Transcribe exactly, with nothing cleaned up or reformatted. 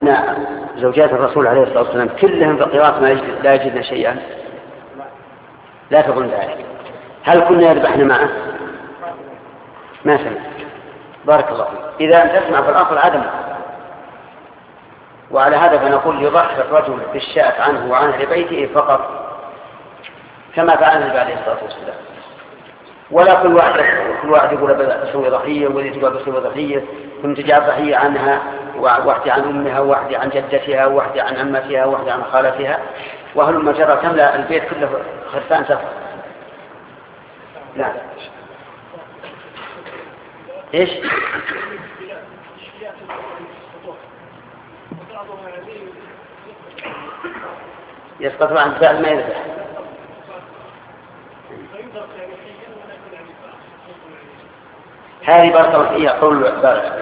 أن زوجات الرسول عليه الصلاة والسلام كلهم فقيرات ما يجد لا يجدن شيئا؟ لا تظن ذلك. هل كنا يذبحن معه؟ ما سمع. بارك الله فيك. إذا أن تسمع في الأصل عدم، وعلى هذا فنقول يضحي الرجل بالشاة عنه وعن أهل بيته فقط، كما فعل النبي عليه الصلاة والسلام. ولا كل واحد كل واحد يقول بسوي ضحية والذي تقول بسوي ضحية، كنت تجعل ضحية عنها وواحدة عن أمها وواحدة عن جدتها وواحدة عن عمتها وواحدة عن خالتها، وهل جرى تملأ البيت كله خرفان سفر. لا إيش يسقط عن فعل ما يذبح. هذه بارك الله فيها قول